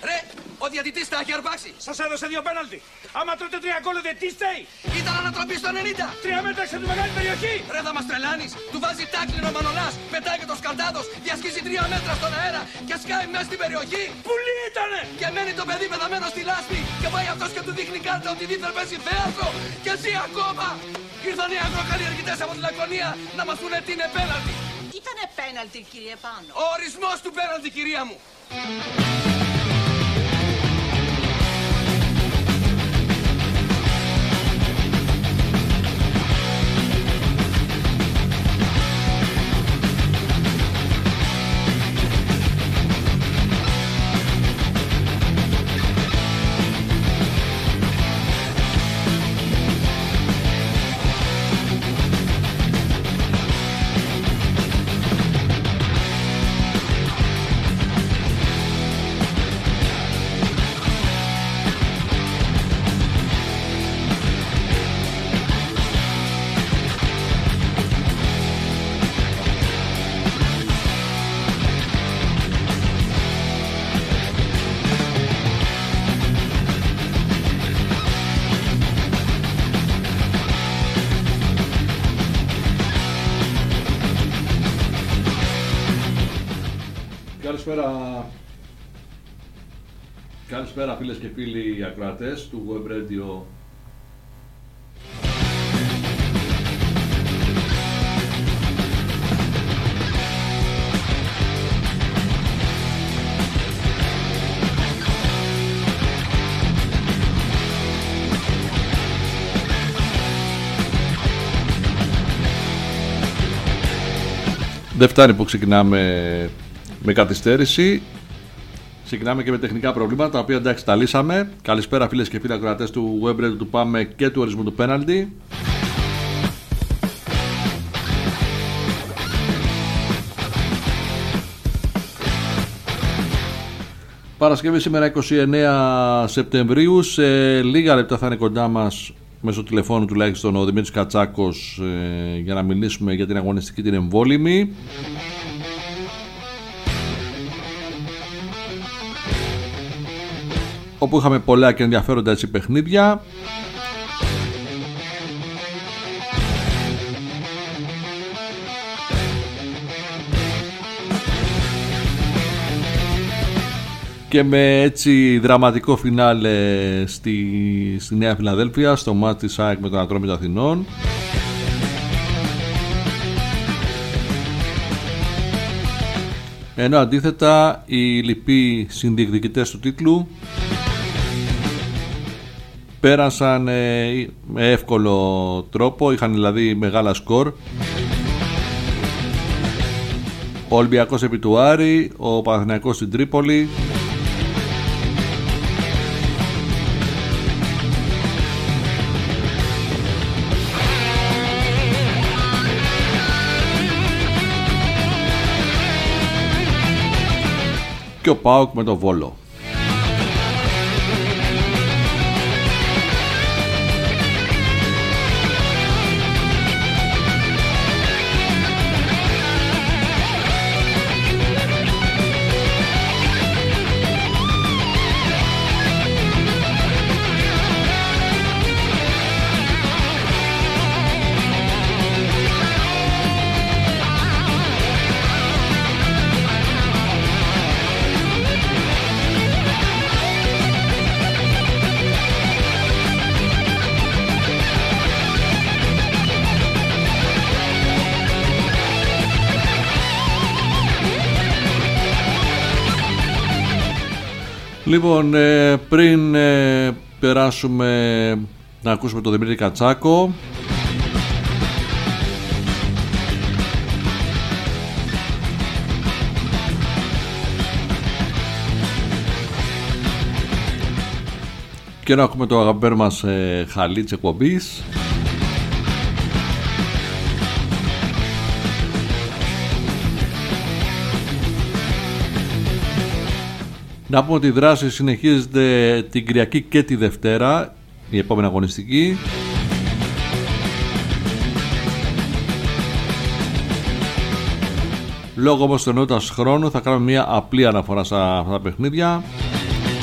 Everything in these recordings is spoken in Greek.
Ρε, ο διαιτητής τα έχει αρπάξει. Σας έδωσε 2 πέναλτι. Άμα τρώτε 3 γκολ, ο διαιτητής φταίει. Ήταν ανατροπή στο 90. 3 μέτρα έξω από τη μεγάλη περιοχή. Ρε, θα μας τρελάνεις. Του βάζει τάκλινο ο Μανολάς. Πετάει και το σκαλτάδος. Διασχίζει 3 μέτρα στον αέρα και σκάει μέσα στην περιοχή. Πουλί ήτανε. Και μένει το παιδί πεθαμένο στη λάσπη. Και πάει αυτός και του δείχνει κάρτα ότι δίθεν παίζει θέατρο. Και ζει ακόμα. Ήρθαν οι αγροκαλλιεργητές από τη Λακωνία να μας πούνε τι είναι πέναλτι. Ήτανε πέναλτι, κύριε Πάνο. Ο ορισμός του πέναλτι, κυρία μου. Καλησπέρα φίλες και φίλοι ακροατές του Web Radio. Δεν φτάνει που ξεκινάμε με καθυστέρηση. Ξεκινάμε και με τεχνικά προβλήματα, τα οποία εντάξει τα λύσαμε. Καλησπέρα φίλες και φίλοι ακροατές του Web Radio του Πάμε και του ορισμού του πέναλτι. Παρασκευή σήμερα 29 Σεπτεμβρίου. Σε λίγα λεπτά θα είναι κοντά μας μέσω τηλεφώνου τουλάχιστον ο Δημήτρης Κατσάκος για να μιλήσουμε για την αγωνιστική την εμβόλυμη. Όπου είχαμε πολλά και ενδιαφέροντα έτσι παιχνίδια. Και με έτσι δραματικό φινάλε στη Νέα Φιλαδέλφεια, στο μάτς της ΑΕΚ με τον Ατρόμητο Αθηνών. Ενώ αντίθετα οι λοιποί συνδιεκδικητές του τίτλου πέρασαν με εύκολο τρόπο, είχαν δηλαδή μεγάλα σκορ. Ο Ολυμπιακός επί του Άρη, ο Παναθηναϊκός στην Τρίπολη. Και ο ΠΑΟΚ με το Βόλο. Λοιπόν, πριν περάσουμε να ακούσουμε τον Δημήτρη Κατσάκο, και να ακούμε το αγαπημένο μας χαλί της εκπομπής, να πούμε ότι η δράση συνεχίζεται την Κυριακή και τη Δευτέρα, η επόμενη αγωνιστική. Λόγω όμως στενότητας χρόνου θα κάνουμε μια απλή αναφορά στα αυτά τα παιχνίδια.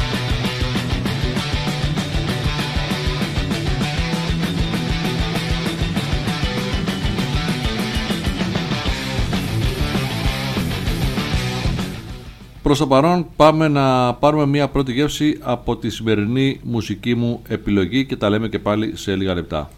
Προς το παρόν πάμε να πάρουμε μια πρώτη γεύση από τη σημερινή μουσική μου επιλογή και τα λέμε και πάλι σε λίγα λεπτά.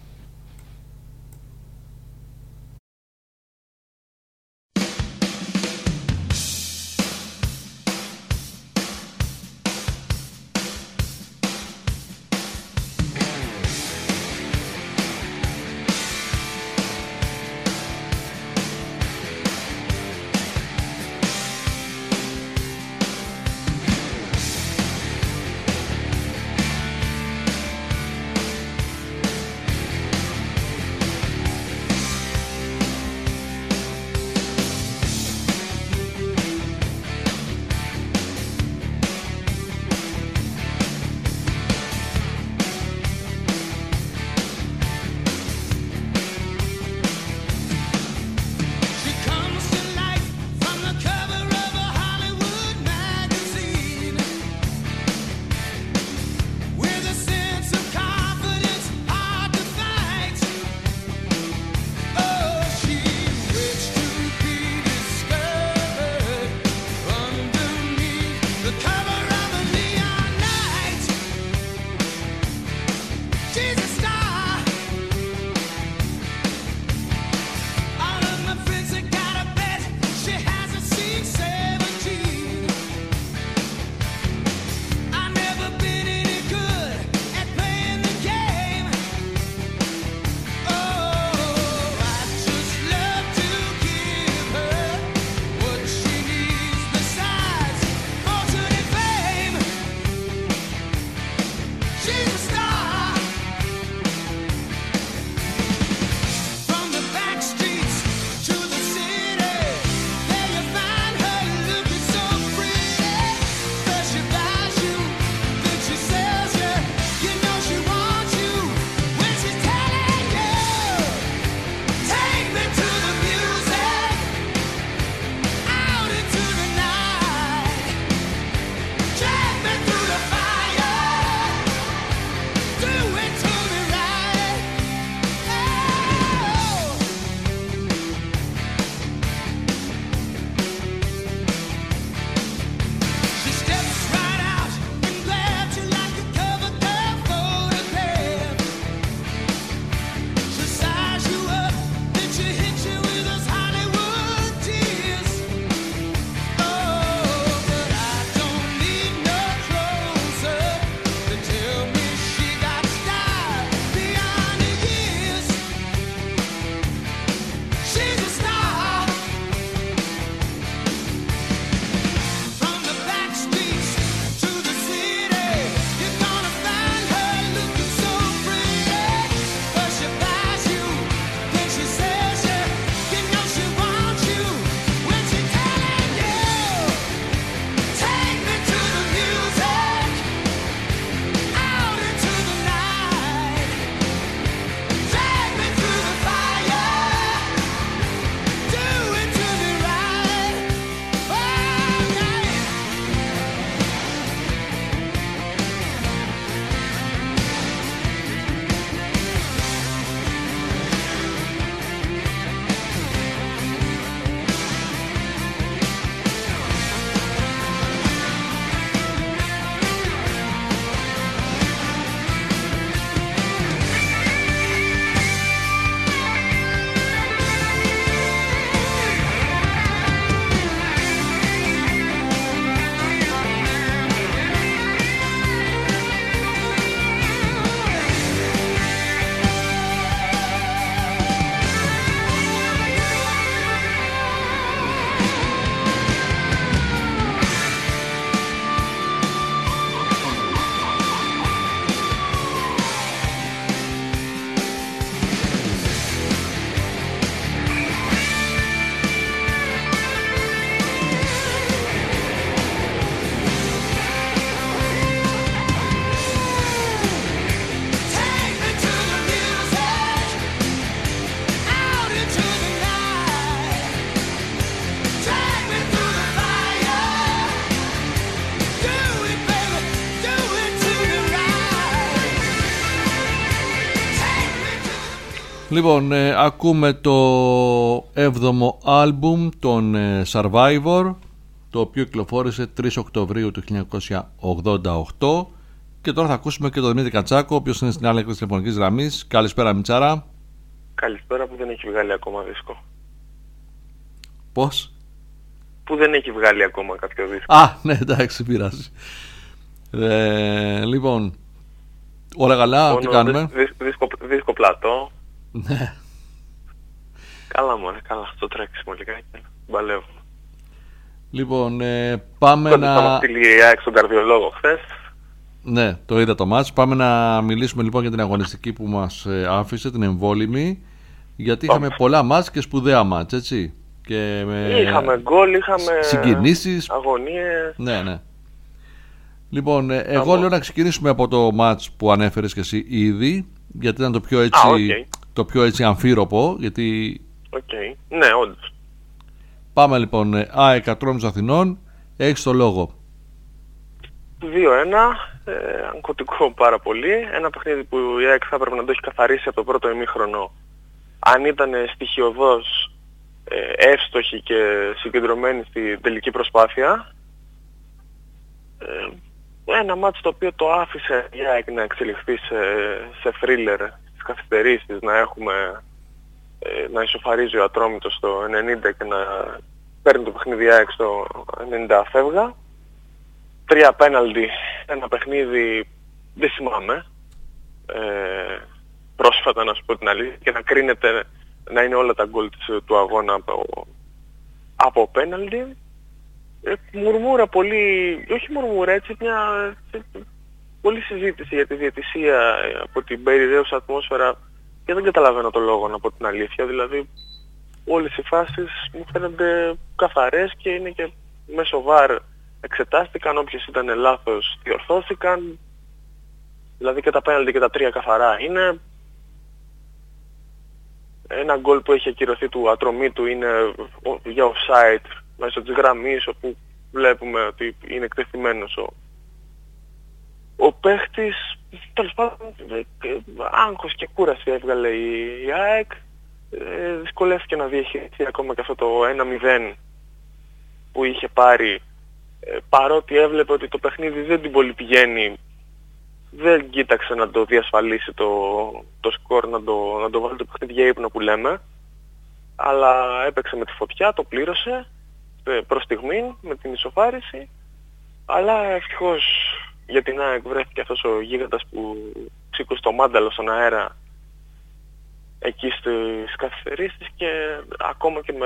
Λοιπόν, ακούμε το 7ο άλμπουμ των Survivor, το οποίο κυκλοφόρησε 3 Οκτωβρίου του 1988. Και τώρα θα ακούσουμε και τον Δημήτρη Κατσάκο, ο οποίος είναι στην άλλη άκρη της τηλεφωνικής γραμμής. Καλησπέρα, Μιτσάρα. Καλησπέρα, που δεν έχει βγάλει ακόμα δίσκο. Πώς? Που δεν έχει βγάλει ακόμα κάποιο δίσκο. Α, ναι, εντάξει, πειράζει. Λοιπόν, όλα καλά, τι κάνουμε? Δίσκο πλατό. Ναι. Καλά μωρέ, καλά, στο τρέξιμο λιγάκι. Μπαλεύω. Λοιπόν, πάμε να... Θα μας στείλει η ΑΕΚ στον καρδιολόγο χθες. Ναι, το είδα το μάτς. Πάμε να μιλήσουμε λοιπόν για την αγωνιστική που μας άφησε, την εμβόλυμη. Γιατί είχαμε πολλά μάτς και σπουδαία μάτς, έτσι. Και είχαμε γκολ, είχαμε συγκινήσεις, αγωνίες. Ναι, ναι. Λοιπόν, εγώ λέω να ξεκινήσουμε από το μάτς που ανέφερες και εσύ ήδη, γιατί ήταν το πιο έτσι, το πιο έτσι αμφίροπο, γιατί... Ναι, όντως. Πάμε λοιπόν, ΑΕΚ Ατρόμητος Αθηνών, έχεις το λόγο. 2-1, αγχωτικό πάρα πολύ. Ένα παιχνίδι που η ΑΕΚ θα έπρεπε να το έχει καθαρίσει από το πρώτο ημίχρονο. Αν ήταν στοιχειωδώς εύστοχη και συγκεντρωμένη στη τελική προσπάθεια. Ένα μάτς το οποίο το άφησε η ΑΕΚ να εξελιχθεί σε θρίλερ στις καθυστερήσεις, να ισοφαρίζει ο Ατρόμητος στο 90 και να παίρνει το παιχνίδι η ΑΕΚ στο 90 φεύγα. 3 πέναλτι, ένα παιχνίδι δεν θυμάμαι πρόσφατα, να σου πω την αλήθεια, και να κρίνεται να είναι όλα τα γκολ του αγώνα από πέναλτι. Μουρμούρα πολύ, όχι μουρμούρα, έτσι μια πολλή συζήτηση για τη διαιτησία από την περιραίουσα ατμόσφαιρα και δεν καταλαβαίνω το λόγο, να πω την αλήθεια. Δηλαδή όλες οι φάσεις μου φαίνονται καθαρές και είναι και μέσω βαρ εξετάστηκαν, όποιες ήταν λάθος διορθώθηκαν. Δηλαδή και τα πέναλτι και τα 3 καθαρά είναι. Ένα γκολ που έχει ακυρωθεί του Ατρομήτου είναι για offside μέσω της γραμμής, όπου βλέπουμε ότι είναι εκτεθειμένος ο παίχτης. Τέλος πάντων, άγχος και κούραση έβγαλε η ΑΕΚ. Δυσκολεύτηκε να διαχειριστεί ακόμα και αυτό το 1-0 που είχε πάρει, παρότι έβλεπε ότι το παιχνίδι δεν την πολύ πηγαίνει. Δεν κοίταξε να το διασφαλίσει το σκορ, να το βάλει το παιχνίδι για ύπνο που λέμε, αλλά έπαιξε με τη φωτιά, το πλήρωσε προς στιγμή με την ισοφάριση, αλλά ευτυχώς για την ΑΕΚ βρέθηκε αυτός ο γίγαντας που σήκωσε το μάνταλο στον αέρα εκεί στις καθυστερήσεις και ακόμα και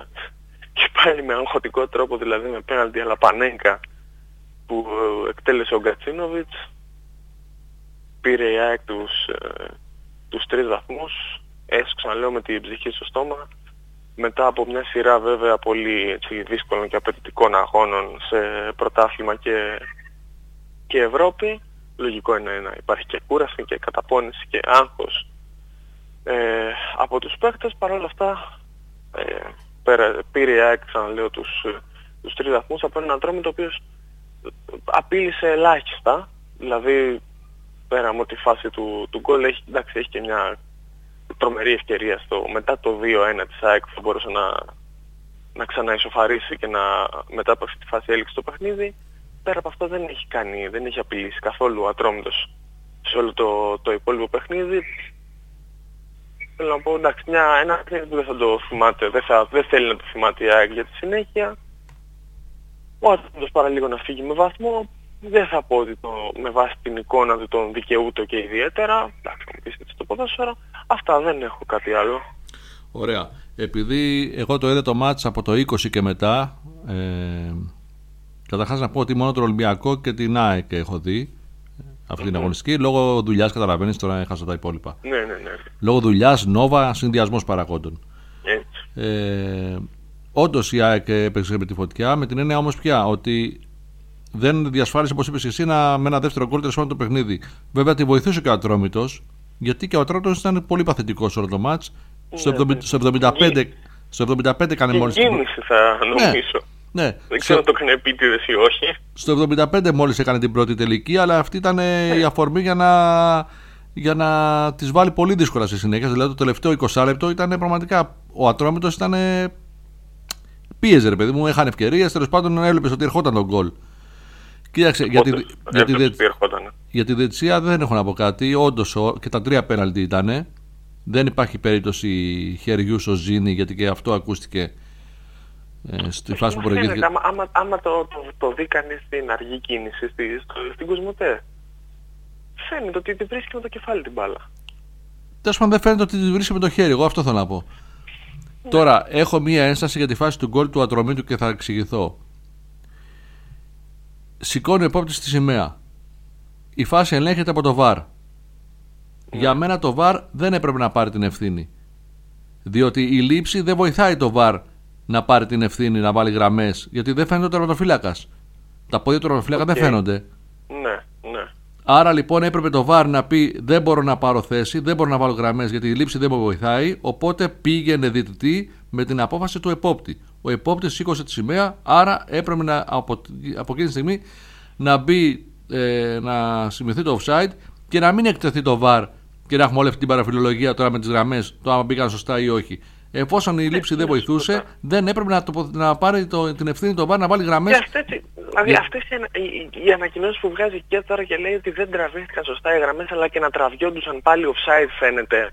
πάλι με αγχωτικό τρόπο, δηλαδή με πέναλτι αλλά Πανέγκα που εκτέλεσε ο Γκατσίνοβιτς. Πήρε η ΑΕΚ τους 3 βαθμούς, ξαναλέω με την ψυχή στο στόμα, μετά από μια σειρά βέβαια πολύ έτσι, δύσκολων και απαιτητικών αγώνων σε πρωτάθλημα και Ευρώπη. Λογικό είναι να υπάρχει και κούραση και καταπώνηση και άγχος από τους παίκτες. Παρ' όλα αυτά πήρε η ΑΕΚ, ξαναλέω, τους 3 βαθμούς από έναν Ατρόμητο ο οποίος απείλησε ελάχιστα. Δηλαδή πέρα από τη φάση του γκολ έχει και μια τρομερή ευκαιρία μετά το 2-1 της ΑΕΚ που θα μπορούσε να ξαναισοφαρίσει και μετά από αυτή τη φάση έληξε το παιχνίδι. Πέρα από αυτό δεν έχει απειλήσει καθόλου ο Ατρόμητος σε όλο το υπόλοιπο παιχνίδι. Θέλω να πω, εντάξει, ένα παιχνίδι που δεν θα το θυμάται, δεν θέλει να το θυμάται η ΑΕΚ για τη συνέχεια. Ο Ατρόμητος παραλίγο να φύγει με βαθμό. Δεν θα πω ότι με βάση την εικόνα του τον δικαιούτο και ιδιαίτερα. Εντάξει, μου πεις στο ποδόσφαιρο. Αυτά, δεν έχω κάτι άλλο. Ωραία. Επειδή εγώ το είδα το μάτς από το 20 και μετά, καταρχάς να πω ότι μόνο τον Ολυμπιακό και την ΑΕΚ έχω δει αυτή την αγωνιστική. Λόγω δουλειάς, καταλαβαίνεις, τώρα έχασα τα υπόλοιπα. Ναι. Λόγω δουλειάς, Νόβα, συνδυασμός παραγόντων. Όντως η ΑΕΚ έπαιξε με τη φωτιά, με την έννοια όμως πια ότι δεν διασφάλισε, όπως είπες εσύ, με ένα δεύτερο γκολ τελεσμένο το παιχνίδι. Βέβαια τη βοηθούσε και ο Ατρόμητος, γιατί και ο Ατρόμητος ήταν πολύ παθητικός όλο το μάτς. Στο 75 έκανε μόλις. Κίνηση θα νομίζω. Ναι. Δεν ξέρω αν το έκανε επίτηδες ή όχι. Στο 75 μόλις έκανε την πρώτη τελική, αλλά αυτή ήταν η αφορμή για να τις βάλει πολύ δύσκολα στη συνέχεια. Δηλαδή το τελευταίο 20 λεπτό ήταν πραγματικά. Ο Ατρόμητος ήταν πίεζε, ρε παιδί μου, είχαν ευκαιρίες. Τέλος πάντων, έβλεπες ότι ερχόταν τον γκολ. Κοίταξε, για τη διαιτησία δεν έχω να πω κάτι. Όντως και τα 3 πέναλτι ήταν. Δεν υπάρχει περίπτωση χεριού στο Ζήνη, γιατί και αυτό ακούστηκε στη φάση που προηγήθηκε. Άμα το δει κανείς στην αργή κίνηση, στην Κοσμοτέ, φαίνεται ότι τη βρίσκει με το κεφάλι την μπάλα. Τέλος πάντων, δεν φαίνεται ότι τη βρίσκει με το χέρι. Εγώ αυτό θέλω να πω. Τώρα, έχω μία ένσταση για τη φάση του γκολ του Ατρομήτου και θα εξηγηθώ. Σηκώνει ο επόπτης τη σημαία. Η φάση ελέγχεται από το VAR. Για μένα το VAR δεν έπρεπε να πάρει την ευθύνη. Διότι η λήψη δεν βοηθάει το VAR να πάρει την ευθύνη, να βάλει γραμμές. Γιατί δεν φαίνεται ο τερματοφύλακας. Τα πόδια του τερματοφύλακα δεν φαίνονται. Ναι. Άρα λοιπόν έπρεπε το VAR να πει: δεν μπορώ να πάρω θέση, δεν μπορώ να βάλω γραμμές γιατί η λήψη δεν με βοηθάει. Οπότε πήγαινε διαιτητή με την απόφαση του επόπτη. Ο επόπτης σήκωσε τη σημαία, άρα έπρεπε από εκείνη τη στιγμή να μπει, να σημειωθεί το offside και να μην εκτεθεί το VAR και να έχουμε όλη αυτή την παραφιλολογία τώρα με τις γραμμές, το άμα μπήκαν σωστά ή όχι. Εφόσον η λήψη δεν βοηθούσε, δεν έπρεπε να πάρει την ευθύνη το VAR να βάλει γραμμές. Δηλαδή αυτές οι ανακοινώσεις που βγάζει και τώρα και λέει ότι δεν τραβήθηκαν σωστά οι γραμμές, αλλά και να τραβιόντουσαν πάλι offside φαίνεται.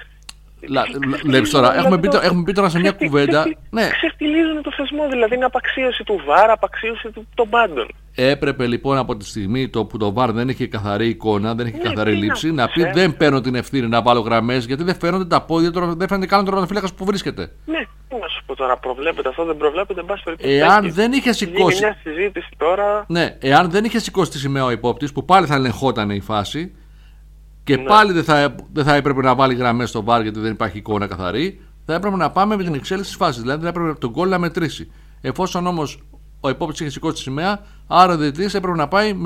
Βλέπεις τώρα, έχουμε πει τώρα σε μια κουβέντα. Ναι. Ξεφτιλίζουν το θεσμό, δηλαδή είναι απαξίωση του VAR, απαξίωση των πάντων. Έπρεπε λοιπόν από τη στιγμή που το VAR δεν είχε καθαρή εικόνα, δεν είχε καθαρή λήψη, να πει: δεν παίρνω την ευθύνη να βάλω γραμμές, γιατί δεν φαίνονται τα πόδια, δεν φαίνεται καν ο τερματοφύλακας που βρίσκεται. Ναι, να σου πω τώρα, προβλέπεται αυτό, δεν προβλέπεται, εν πάση περιπτώσει. Εάν δεν είχε σηκώσει. Μια συζήτηση τώρα. Ναι, εάν δεν είχε σηκώσει τη σημαία ο υπόπτης, που πάλι θα ελεγχόταν η φάση. Και πάλι δεν θα έπρεπε να βάλει γραμμές στο VAR γιατί δεν υπάρχει εικόνα καθαρή. Θα έπρεπε να πάμε με την εξέλιξη της φάσης. Δηλαδή θα έπρεπε τον γκολ να μετρήσει. Εφόσον όμως ο υπόπτης είχε σηκώσει τη σημαία, άρα ο διαιτητής έπρεπε να πάει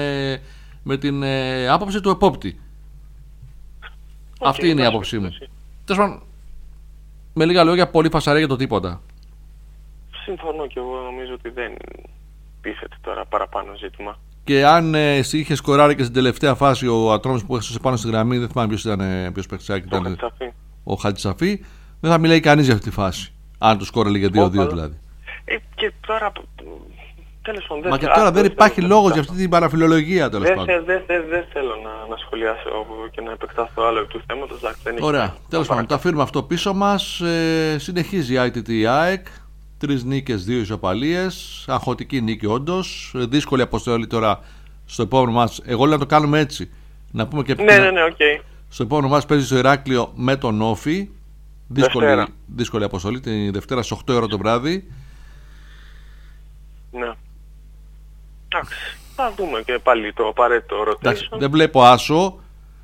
με την άποψη του επόπτη. Αυτή είναι η άποψή μου. Τέλος πάντων, με λίγα λόγια, πολύ φασαρία για το τίποτα. Συμφωνώ και εγώ, νομίζω ότι δεν πείθεται τώρα παραπάνω ζήτημα. Και αν εσύ είχε σκοράρει και στην τελευταία φάση ο Ατρόμης που έχασε πάνω στη γραμμή, δεν θυμάμαι ποιος παίκτης ήταν. Ο Χατζησαφή, δεν θα μιλάει κανείς για αυτή τη φάση. Αν του σκόρελε για 2-2 δηλαδή. Και τώρα. Τέλος πάντων. Μα και τώρα δεν υπάρχει λόγος για αυτή την παραφιλολογία, τέλος πάντων. Δεν θέλω να σχολιάσω και να επεκτάθω άλλο του θέματος. Ωραία. Τέλος πάντων, το αφήνουμε αυτό πίσω μας. Συνεχίζει η ITT ΑΕΚ. 3 νίκες, 2 ισοπαλίες. Αγχωτική νίκη όντως. Δύσκολη αποστολή τώρα στο επόμενο μας. Εγώ λέω να το κάνουμε έτσι. Να πούμε και ναι, okay. Στο επόμενο μας παίζει στο Ηράκλειο με τον Όφη. Δύσκολη αποστολή. Την Δευτέρα στις 8 ώρα το βράδυ. Ναι. Εντάξει. Θα δούμε και πάλι το απαραίτητο rotation. Δεν βλέπω άσο.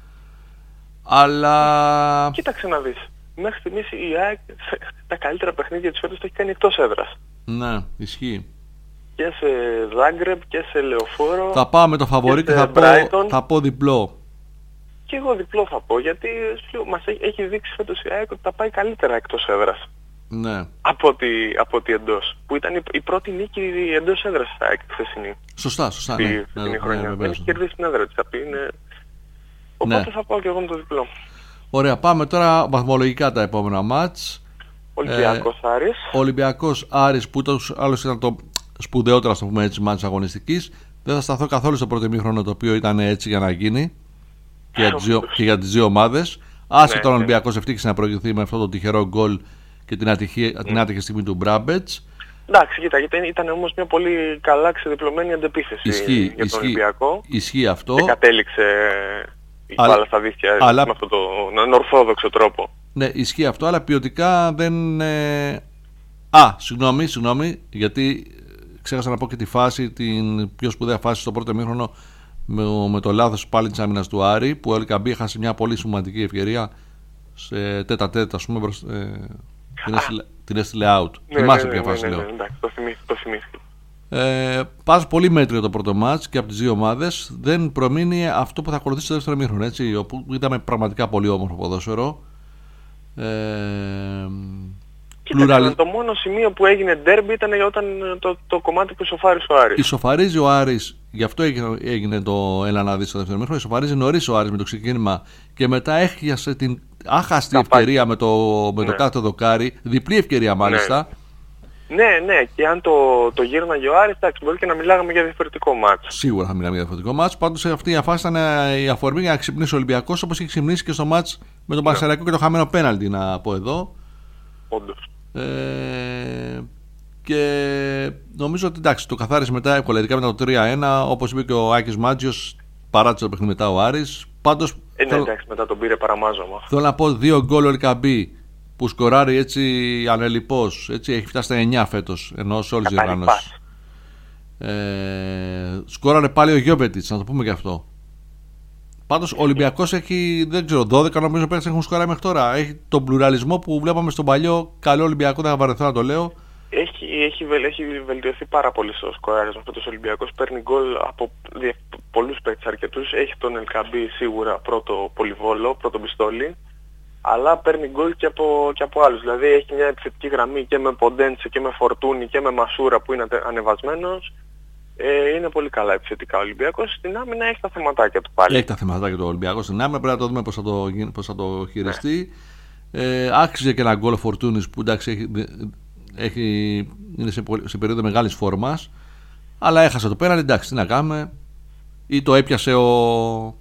Αλλά. Κοίταξε να δεις. Μέχρι στιγμής η ΑΕΚ τα καλύτερα παιχνίδια της φέτος το έχει κάνει εκτός έδρας. Ναι, ισχύει. Και σε Ζάγκρεπ και σε Λεωφόρο. Θα πάω με το φαβορί και θα πω διπλό. Και εγώ διπλό θα πω, γιατί μας έχει δείξει φέτος η ΑΕΚ ότι τα πάει καλύτερα εκτός έδρας. Ναι. Από ότι εντός. Που ήταν η πρώτη νίκη εντός έδρας της ΑΕΚ χθεσινή. Σωστά. Ναι, χρονιά. Έχει κερδίσει την έδρα της. Οπότε θα πάω και εγώ με το διπλό. Ωραία, πάμε τώρα βαθμολογικά τα επόμενα μάτς. Ολυμπιακός Άρης. Ολυμπιακός Άρης που άλλος ήταν το σπουδαιότερο, το πούμε έτσι, μάτς αγωνιστικής. Δεν θα σταθώ καθόλου στο πρώτο ημίχρονο, το οποίο ήταν έτσι για να γίνει και για τις δύο ομάδες. Άσε τον Ολυμπιακός ευτύχησε να προηγηθεί με αυτό το τυχερό γκολ και την άτυχη στιγμή του Μπράμπετς. Εντάξει, κοίτα, ήταν όμως μια πολύ καλά ξεδιπλωμένη αντεπίθεση για τον Ολυμπιακό. Ισχύει αυτό. Και κατέληξε η μπάλα στα δίχτυα με αυτόν τον ορθόδοξο τρόπο. Ναι, ισχύει αυτό, αλλά ποιοτικά δεν. Συγγνώμη, γιατί ξέχασα να πω και τη φάση, την πιο σπουδαία φάση στο πρώτο ημίχρονο με το λάθος πάλι της άμυνας του Άρη, που ο Ελκαμπή έχασε μια πολύ σημαντική ευκαιρία σε τέτα-τέτα, ας πούμε, την έστειλε out. Θυμάσαι ποια φάση λέω. Εντάξει, το θυμήθηκα. Πας πολύ μέτριο το πρώτο μάτς και από τις δύο ομάδες. Δεν προμείνει αυτό που θα ακολουθήσει στο δεύτερο ημίχρονο, έτσι, όπου είδαμε πραγματικά πολύ όμορφο ποδόσφαιρο. Κοίταξε, το μόνο σημείο που έγινε ντέρμπι ήταν όταν το κομμάτι που ισοφάρισε ο Άρης. Ισοφαρίζει ο Άρης, γι' αυτό έγινε το έλα να δεις στο δεύτερο ημίχρονο. Ισοφαρίζει νωρίς ο Άρης με το ξεκίνημα και μετά έχιασε την άχαστη ευκαιρία με το κάτω δοκάρι, διπλή ευκαιρία μάλιστα. Ναι, και αν το γύρναγε ο Άρης, εντάξει, μπορεί και να μιλάγαμε για διαφορετικό μάτς. Σίγουρα θα μιλάμε για διαφορετικό μάτς. Πάντως αυτή η φάση ήταν η αφορμή για να ξυπνήσει ο Ολυμπιακός, όπως είχε ξυπνήσει και στο μάτς με τον Πανσεραϊκό και το χαμένο πέναλτι, να πω εδώ. Όντως. Και νομίζω ότι εντάξει, το καθάρισε μετά εύκολα, ειδικά μετά το 3-1, όπως είπε και ο Άκης Μάτζιος, παράτησε το παιχνίδι μετά ο Άρης. Πάντως, ναι, εντάξει, μετά τον πήρε παραμάζωμα. Θέλω να πω 2 γκολ ο Ελκαμπή που σκοράρει έτσι ανελιπώς, έτσι έχει φτάσει στα 9 φέτος, ενώ σε όλες τις διοργανώσεις. Σκόραρε πάλι ο Γιώβετιτς, να το πούμε και αυτό. Πάντως ο Ολυμπιακός έχει, δεν ξέρω, 12 νομίζω πέρυσι έχουν σκοράρει μέχρι τώρα. Έχει τον πλουραλισμό που βλέπαμε στον παλιό καλό Ολυμπιακό, δεν θα βαρεθώ να το λέω. Έχει βελτιωθεί πάρα πολύ στο σκοράρισμα αυτός ο Ολυμπιακός. Παίρνει γκολ από πολλούς παίκτες αρκετούς. Έχει τον Ελκαμπή σίγουρα πρώτο πολυβόλο, πρώτο πιστόλι. Αλλά παίρνει γκολ και από άλλους. Δηλαδή έχει μια επιθετική γραμμή και με Ποντένσε και με Φορτούνι και με Μασούρα που είναι ανεβασμένος. Είναι πολύ καλά επιθετικά ο Ολυμπιακός. Στην άμυνα έχει τα θεματάκια του πάλι. Έχει τα θεματάκια του Ολυμπιακού στην άμυνα. Πρέπει να το δούμε πώς θα το χειριστεί. Ναι. Άξιζε και ένα γκολ ο Φορτούνης που εντάξει είναι σε περίοδο μεγάλης φόρμας. Αλλά έχασε το πέναλτι. Εντάξει, τι να κάνουμε. Ή το έπιασε ο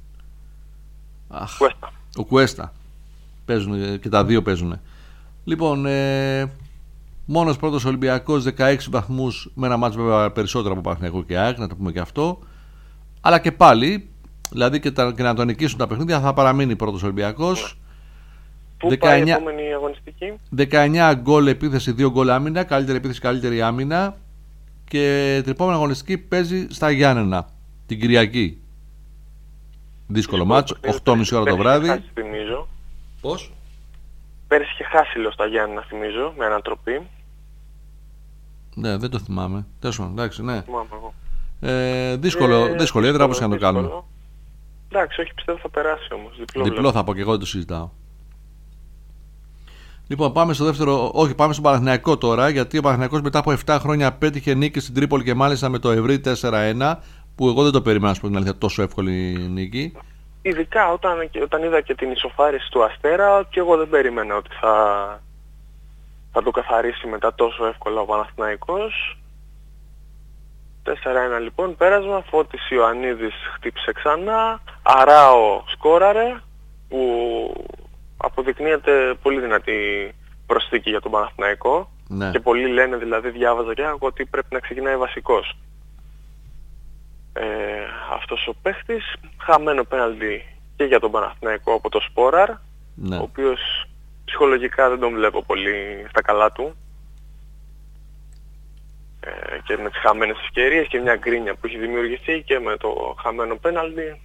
Κουέστα. Παίζουν και τα δύο παίζουν. Λοιπόν, μόνος πρώτος Ολυμπιακός 16 βαθμούς, με ένα μάτς βέβαια περισσότερο από Παναθηναϊκό και ΑΕΚ, να το πούμε και αυτό. Αλλά και πάλι, δηλαδή και να το νικήσουν τα παιχνίδια, θα παραμείνει πρώτος Ολυμπιακός. Πού πάει η επόμενη αγωνιστική? 19 γκολ επίθεση, 2 γκολ άμυνα, καλύτερη επίθεση, καλύτερη άμυνα. Και την επόμενη αγωνιστική παίζει στα Γιάννενα την Κυριακή. Δύσκολο μάτς, 8.30 ώρα το βράδυ. Πώς? Πέρυσι είχε χάσει λέω στα Γιάννενα, θυμίζω, με ανατροπή. Ναι, δεν το θυμάμαι. Τέλος πάντων, εντάξει, ναι. Θυμάμαι εγώ. Δύσκολο έδρα, όπως και να το κάνουμε. Εντάξει, όχι, πιστεύω θα περάσει όμως. Διπλό θα πω και εγώ, δεν το συζητάω. Λοιπόν, πάμε στο δεύτερο. Όχι, πάμε στον Παναθηναϊκό τώρα. Γιατί ο Παναθηναϊκός μετά από 7 χρόνια πέτυχε νίκη στην Τρίπολη και μάλιστα με το ευρύ 4-1. Που εγώ δεν το περίμενα, να σου πω την αλήθεια, τόσο εύκολη νίκη. Ειδικά όταν είδα και την ισοφάριση του Αστέρα, και εγώ δεν περίμενα ότι θα το καθαρίσει μετά τόσο εύκολα ο Παναθηναϊκός. 4-1 λοιπόν πέρασμα. Φώτης Ιωαννίδης χτύπησε ξανά. Αράο σκόραρε, που αποδεικνύεται πολύ δυνατή προσθήκη για τον Παναθηναϊκό. Ναι. Και πολλοί λένε, δηλαδή διάβαζα και εγώ, ότι πρέπει να ξεκινάει βασικός. Αυτός ο παίχτης, χαμένο πέναλτι και για τον Παναθηναϊκό από το Σπόραρ, ναι. Ο οποίος ψυχολογικά δεν τον βλέπω πολύ στα καλά του, και με τις χαμένες ευκαιρίες και μια γκρίνια που έχει δημιουργηθεί και με το χαμένο πέναλτι.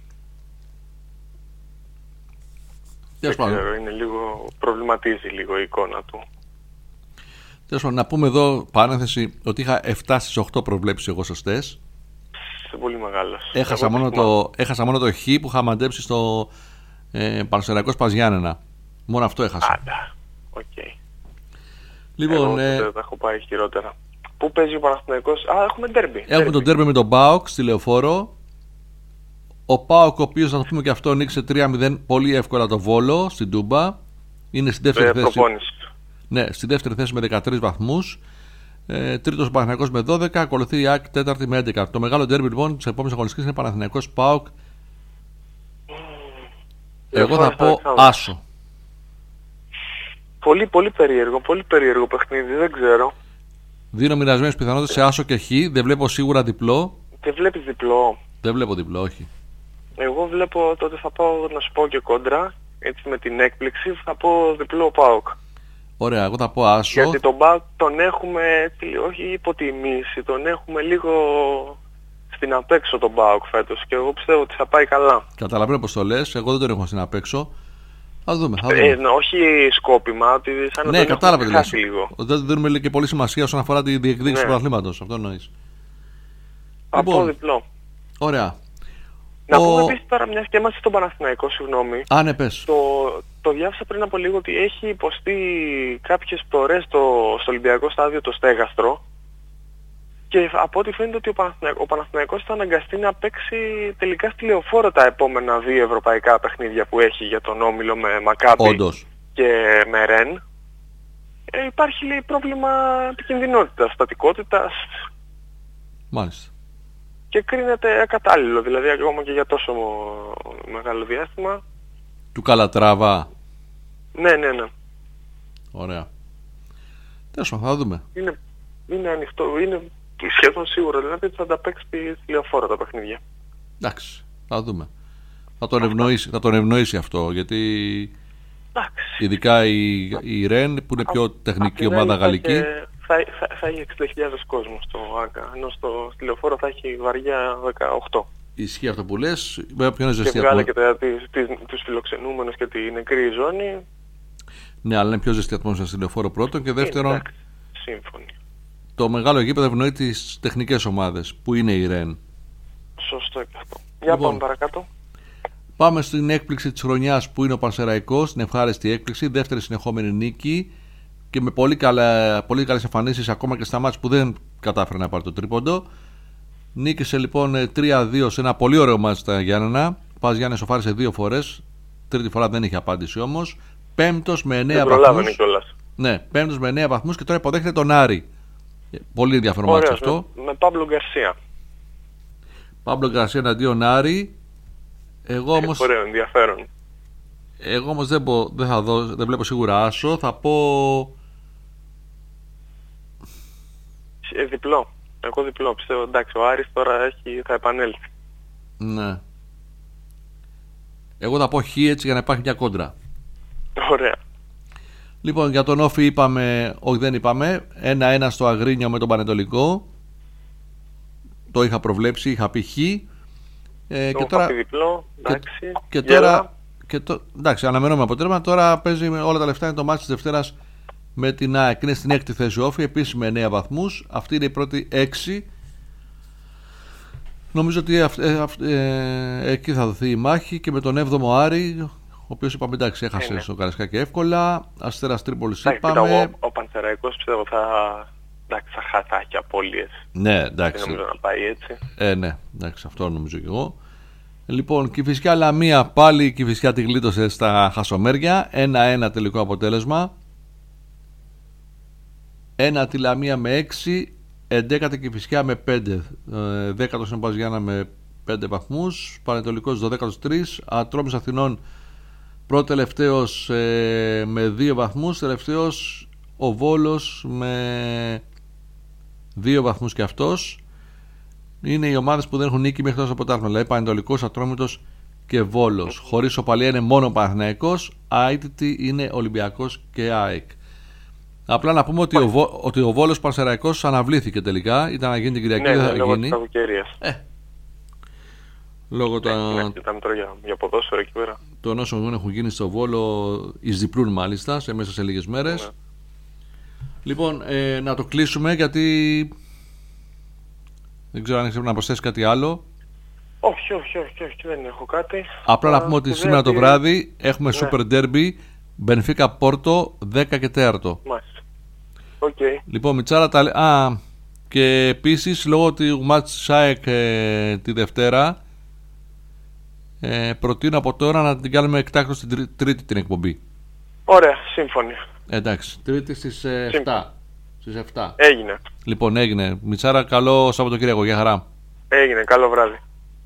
Δεν ξέρω, είναι λίγο, προβληματίζει λίγο η εικόνα του. Τέλος πάντων, να πούμε εδώ παρένθεση ότι είχα 7 στις 8 προβλέψεις εγώ σωστές. Πολύ μεγάλος. Έχασα μόνο το χ που είχα μαντέψει στο Πανσεραϊκός Παζιάννενα. Μόνο αυτό έχασα. Άντα, οκ. Λοιπόν, δεν θα έχω πάει χειρότερα. Πού παίζει ο Παναθηναϊκός? Έχουμε ντέρμπι. Έχουμε τον ντέρμπι με τον ΠΑΟΚ στη Λεωφόρο. Ο ΠΑΟΚ, ο οποίος, να το πούμε και αυτό, νίκησε 3-0 πολύ εύκολα το Βόλο στην Τούμπα. Είναι στη δεύτερη θέση. Ναι, στη δεύτερη θέση με 13 βαθμούς. Τρίτος ο Παναθηναϊκός με 12, ακολουθεί η ΑΕΚ τέταρτη με 11. Το μεγάλο ντέρμπι λοιπόν της επόμενης αγωνιστικής είναι Παναθηναϊκός ΠΑΟΚ. Εγώ θα πω άσο. Πολύ περίεργο παιχνίδι, δεν ξέρω. Δίνω μοιρασμένες πιθανότητες σε άσο και χ, δεν βλέπω σίγουρα διπλό. Δεν βλέπεις διπλό? Δεν βλέπω διπλό, όχι. Εγώ βλέπω, τότε θα πάω να σου πω και κόντρα, έτσι με την έκπληξη, θα πω διπλό ΠΑΟΚ. Ωραία, εγώ θα πω άσο. Γιατί τον ΠΑΟΚ τον έχουμε, όχι υποτιμήσει, τον έχουμε λίγο στην απέξω τον ΠΑΟΚ φέτος και εγώ πιστεύω ότι θα πάει καλά. Καταλαβαίνω πως το λες, εγώ δεν τον έχω στην απέξω. Θα δούμε. Όχι σκόπιμα, ότι σαν να τον έχουμε χάσει λίγο. Δεν δίνουμε και πολύ σημασία όσον αφορά τη διεκδίκηση του πρωταθλήματος, αυτό εννοείς. Από διπλό. Ωραία. Να πούμε επίσης τώρα, μιας και είμαστε στον Παναθηναϊκό, συγγνώμη. Ναι, πες. Το διάβασα πριν από λίγο ότι έχει υποστεί κάποιες πτωρές στο Ολυμπιακό στάδιο το στέγαστρο και από ό,τι φαίνεται ότι ο Παναθηναϊκός θα αναγκαστεί να παίξει τελικά στη Λεωφόρο τα επόμενα 2 ευρωπαϊκά παιχνίδια που έχει για τον όμιλο με Μακάμπι και με Ρεν. Υπάρχει, λέει, πρόβλημα επικινδυνότητας, στατικότητας. Μάλιστα. Και κρίνεται ακατάλληλο, δηλαδή ακόμα και για τόσο μεγάλο διάστημα. Του Καλατράβα. Ναι. Ωραία. Τέλος πάντων, θα δούμε. Είναι ανοιχτό, είναι σχεδόν σίγουρο δηλαδή ότι θα τα παίξει στη Λεωφόρο τα παιχνίδια. Εντάξει, θα δούμε. Θα τον ευνοήσει αυτό, γιατί ειδικά η Ρεν που είναι πιο τεχνική ομάδα γαλλική. Θα έχει 60.000 κόσμο στο ΆΚΑ, ενώ στη Λεωφόρο θα έχει βαριά 18. Ισχύει αυτό που λες. Βέβαια, πιο είναι ζεστή και βγάλε και τους φιλοξενούμενους και τη νεκρή ζώνη. Ναι, αλλά είναι πιο ζεστή ατμόσφαιρα στη Λεωφόρο πρώτον, και δεύτερον, σύμφωνοι. Το μεγάλο γήπεδο ευνοεί τις τεχνικές ομάδες που είναι η Ρεν. Σωστό και αυτό. Για πάμε παρακάτω. Πάμε στην έκπληξη της χρονιάς που είναι ο Πανσεραϊκός, την ευχάριστη έκπληξη, δεύτερη συνεχόμενη νίκη και με πολύ καλές εμφανίσεις ακόμα και στα μάτς που δεν κατάφερε να πάρει το τρίποντο. Νίκησε λοιπόν 3-2 σε ένα πολύ ωραίο μάτς στα Γιάννενα. Πας Γιάννη σοφάρισε 2 φορές, τρίτη φορά δεν είχε απάντηση όμως. Πέμπτος με 9 βαθμούς. Ναι, πέμπτος με 9 βαθμούς και τώρα υποδέχεται τον Άρη. Πολύ ενδιαφέρον μάτς αυτό. Με Πάμπλο Γκαρσία. Πάμπλο Γκαρσία εναντίον Άρη. Εγώ όμως. Ωραίο, ενδιαφέρον. Εγώ όμως δεν βλέπω σίγουρα άσο. Θα πω. Διπλό. Εγώ διπλό πιστεύω. Εντάξει, ο Άρης τώρα θα επανέλθει. Ναι. Εγώ θα πω χ έτσι για να υπάρχει μια κόντρα. Ωραία. Λοιπόν, για τον Όφη είπαμε, όχι δεν είπαμε, 1-1 στο Αγρίνιο με τον Πανετολικό. Το είχα προβλέψει, είχα πει χ. Και τώρα διπλό, εντάξει. Και τώρα, εντάξει, αναμένουμε αποτέλεσμα. Τώρα παίζει όλα τα λεφτά, είναι το μάτι της Δευτέρας με την ΑΕΚ. Είναι στην 6η θέση Όφη, επίσης με 9 βαθμούς. Αυτή είναι η πρώτη 6. Νομίζω ότι εκεί θα δοθεί η μάχη και με τον 7ο Άρη, ο οποίος είπαμε εντάξει έχασε στο Καραϊσκάκι εύκολα. Αστέρας Τρίπολης είπαμε. Ο Πανσεραϊκός πιστεύω θα έχει απώλειες. Ναι, εντάξει. Δεν νομίζω να πάει έτσι. Ναι, εντάξει, αυτό νομίζω και εγώ. Λοιπόν, Κηφισιά Λαμία, πάλι η Κηφισιά τη γλίτωσε στα χασομέρια. 1-1 τελικό αποτέλεσμα. 1 τη Λαμία με 6. 11η Κηφισιά με 5. 10ος είναι Πας Γιάννα με 5 βαθμούς. Πανετολικός 12ος 3. Ατρόμης Αθηνών πρώτο τελευταίος με 2 βαθμούς. Τελευταίος ο Βόλος με 2 βαθμούς και αυτός. Είναι οι ομάδες που δεν έχουν νίκη μέχρι τώρα στο πρωτάθλημα. Δηλαδή Πανετολικός, Ατρόμητος και Βόλος. Χωρίς σοπαλία είναι μόνο Παναθηναϊκός. Αίτητη είναι Ολυμπιακός και ΑΕΚ. Απλά να πούμε ότι ο Βόλος Πανσεραϊκός αναβλήθηκε τελικά. Ήταν να γίνει την Κυριακή, δεν θα γίνει. Λόγω της καλοκαιρίας. Λόγω ήταν τώρα για ποδόσφαιρο εκεί πέρα. Των όσων έχουν γίνει στο Βόλο, εις διπλούν μάλιστα, μέσα σε λίγες μέρες. Ναι. Λοιπόν, να το κλείσουμε γιατί δεν ξέρω αν έχεις να προσθέσεις κάτι άλλο. Όχι, δεν έχω κάτι. Απλά να πούμε ότι σήμερα το βράδυ έχουμε Super Derby Μπενφίκα Πόρτο 10 και 4. Μάλιστα. Okay. Λοιπόν, Μιτσάρα και επίσης λόγω του μάτς ΣΑΕΚ τη Δευτέρα προτείνω από τώρα να την κάνουμε εκτάκτο στην Τρίτη την εκπομπή. Ωραία, σύμφωνοι. Εντάξει, Τρίτη στις 7. Στις 7. Έγινε. Λοιπόν, έγινε. Μιτσάρα, καλό Σαββατοκύριακο. Γεια χαρά. Έγινε, καλό βράδυ.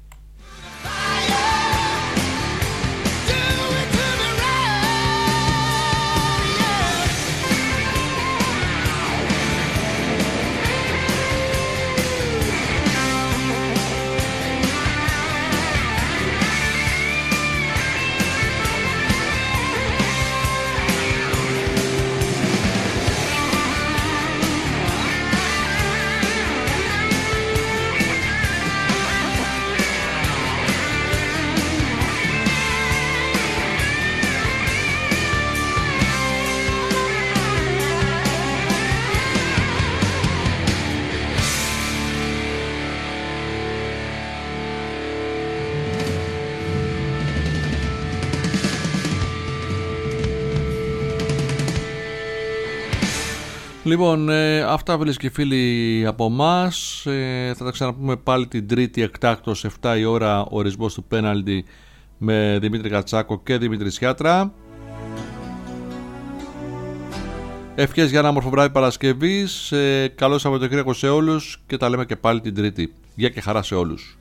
Λοιπόν, αυτά φίλες και φίλοι από εμάς. Θα τα ξαναπούμε πάλι την Τρίτη εκτάκτως 7 η ώρα, ορισμός του πέναλτι με Δημήτρη Κατσάκο και Δημήτρη Σιάτρα. Ευχές για ένα όμορφο βράδυ Παρασκευής. Καλό Σαββατοκύριακο σε όλους και τα λέμε και πάλι την Τρίτη. Γεια και χαρά σε όλους.